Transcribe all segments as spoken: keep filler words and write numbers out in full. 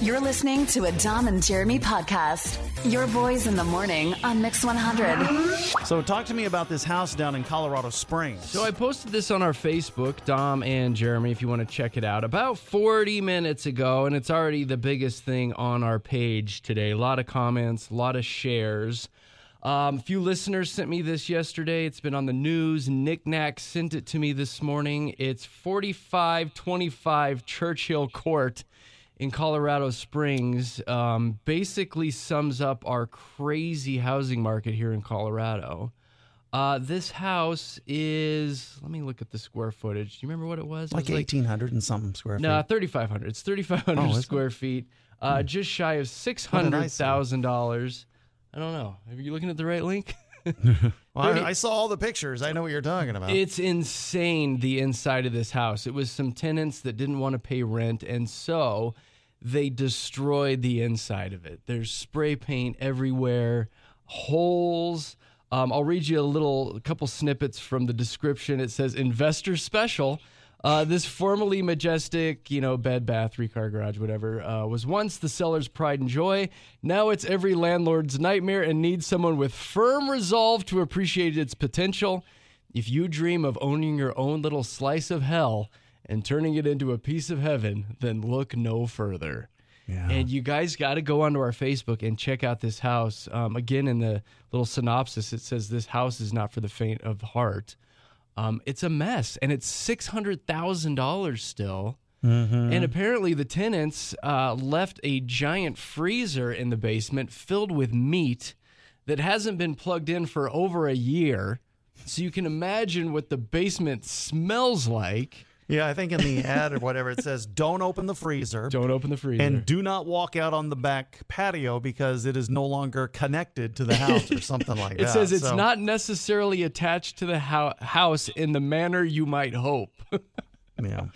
You're listening to a Dom and Jeremy podcast. Your boys in the morning on Mix one hundred. So talk to me about this house down in Colorado Springs. So I posted this on our Facebook, Dom and Jeremy, if you want to check it out, about forty minutes ago, and it's already the biggest thing on our page today. A lot of comments, a lot of shares. Um, a few listeners sent me this yesterday. It's been on the news. Nick Nack sent it to me this morning. It's forty-five twenty-five Churchill Court in Colorado Springs. Um, basically sums up our crazy housing market here in Colorado. Uh, this house is, let me look at the square footage. Do you remember what it was? Like, it was eighteen hundred and something square feet. No, thirty-five hundred. It's thirty-five hundred Oh, square feet. Uh, Hmm. Just shy of six hundred thousand dollars. I don't know. Are you looking at the right link? Well, thirty I, I saw all the pictures. I know what you're talking about. It's insane, the inside of this house. It was some tenants that didn't want to pay rent, and so they destroyed the inside of it. There's spray paint everywhere, holes. Um, I'll read you a little, a couple snippets from the description. It says, investor special. Uh, this formerly majestic, you know, bed, bath, three-car garage, whatever, uh, was once the seller's pride and joy. Now it's every landlord's nightmare and needs someone with firm resolve to appreciate its potential. If you dream of owning your own little slice of hell and turning it into a piece of heaven, then look no further. Yeah. And you guys got to go onto our Facebook and check out this house. Um, again, in the little synopsis, it says this house is not for the faint of heart. Um, it's a mess, and it's six hundred thousand dollars still. Mm-hmm. And apparently the tenants uh, left a giant freezer in the basement filled with meat that hasn't been plugged in for over a year. So you can imagine what the basement smells like. Yeah, I think in the ad or whatever it says, don't open the freezer. Don't open the freezer. And do not walk out on the back patio because it is no longer connected to the house or something like It that. says it's So- not necessarily attached to the ho- house in the manner you might hope. Yeah.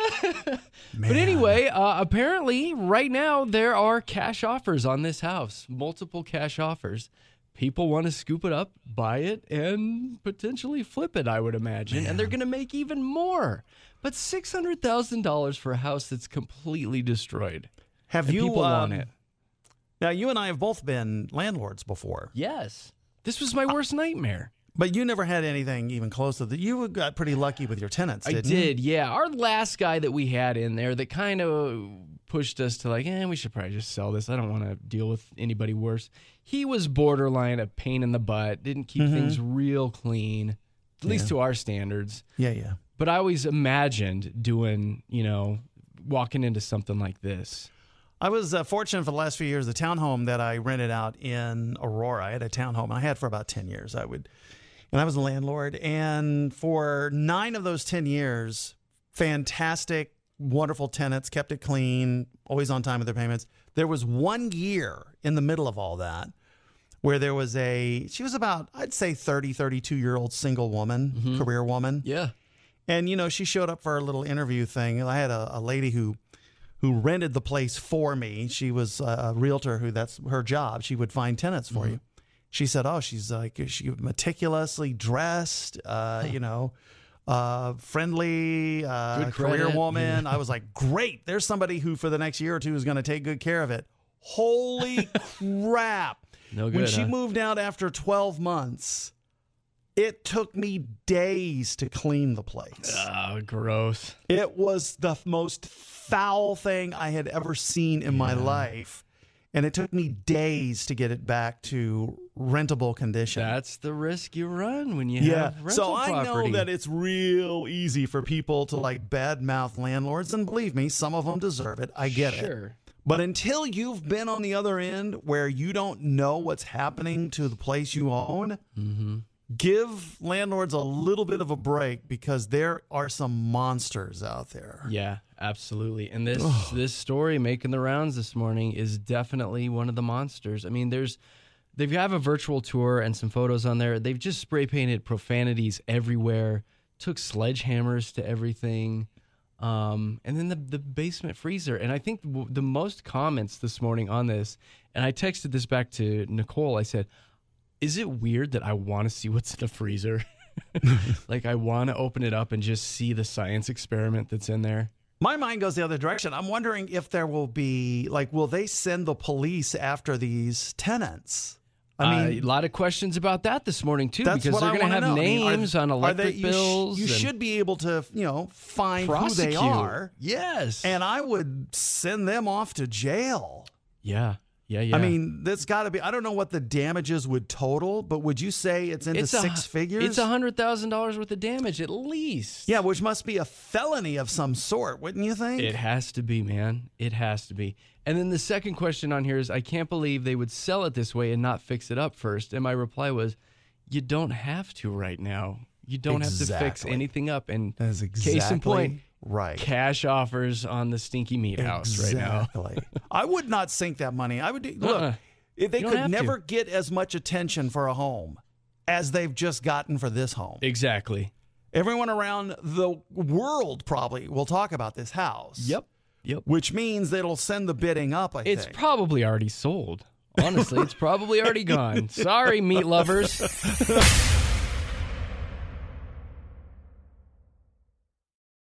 But anyway, uh, apparently right now there are cash offers on this house, multiple cash offers. People want to scoop it up, buy it, and potentially flip it, I would imagine. And they're going to make even more. But six hundred thousand dollars for a house that's completely destroyed. Have And you people um, want it. Now, you and I have both been landlords before. Yes. This was my worst nightmare. But you never had anything even close to that. You got pretty lucky with your tenants, I didn't you? did, yeah. Our last guy that we had in there that kind of pushed us to like, eh, we should probably just sell this. I don't want to deal with anybody worse. He was borderline a pain in the butt, didn't keep Mhm. things real clean, at least Yeah. to our standards. Yeah, yeah. But I always imagined doing, you know, walking into something like this. I was uh, fortunate for the last few years. The townhome that I rented out in Aurora, I had a townhome I had for about ten years. I would, and I was a landlord. And for nine of those ten years, fantastic, wonderful tenants, kept it clean, always on time with their payments. There was one year in the middle of all that where there was a, she was about, I'd say thirty, thirty-two-year-old single woman, Mhm. career woman. Yeah. And, you know, she showed up for a little interview thing. I had a, a lady who who rented the place for me. She was a realtor who that's her job. She would find tenants for Mhm. you. She said, oh, she's like, she meticulously dressed, uh, you know, uh, friendly, uh, Good career credit. woman. Yeah. I was like, great. There's somebody who for the next year or two is going to take good care of it. Holy crap. No good, When she huh? moved out after twelve months, it took me days to clean the place. Oh, gross. It was the most foul thing I had ever seen in my Yeah. life. And it took me days to get it back to rentable condition. That's the risk you run when you yeah. have rental So I property. know that it's real easy for people to like badmouth landlords. And believe me, some of them deserve it. I get it. Sure. But until you've been on the other end where you don't know what's happening to the place you own, Mm-hmm. give landlords a little bit of a break because there are some monsters out there. Yeah, absolutely. And this this story making the rounds this morning is definitely one of the monsters. I mean, there's they've have a virtual tour and some photos on there. They've just spray painted profanities everywhere, took sledgehammers to everything. Um, and then the, the basement freezer. And I think w- the most comments this morning on this, and I texted this back to Nicole, I said, is it weird that I want to see what's in the freezer? Like I want to open it up and just see the science experiment that's in there. My mind goes the other direction. I'm wondering if there will be, like, will they send the police after these tenants? I mean, uh, a lot of questions about that this morning, too, that's because what they're I going to have wanna know. names I mean, are, on electric are they, you bills. Sh- you and should be able to, you know, find prosecute. who they are. Yes. And I would send them off to jail. Yeah. Yeah, yeah. I mean, that's got to be, I don't know what the damages would total, but would you say it's into it's six a, figures? It's one hundred thousand dollars worth of damage at least. Yeah, which must be a felony of some sort, wouldn't you think? It has to be, man. It has to be. And then the second question on here is, I can't believe they would sell it this way and not fix it up first. And my reply was, you don't have to right now. You don't Exactly. have to fix anything up. And That is exactly case in point, right. cash offers on the Stinky Meat House right now. Exactly. I would not sink that money. I would do, look. Uh-uh. If they You don't could have never to. get as much attention for a home as they've just gotten for this home. Exactly. Everyone around the world probably will talk about this house. Yep. Yep. Which means that it'll send the bidding up, I It's think. probably already sold. Honestly, it's probably already gone. Sorry, meat lovers.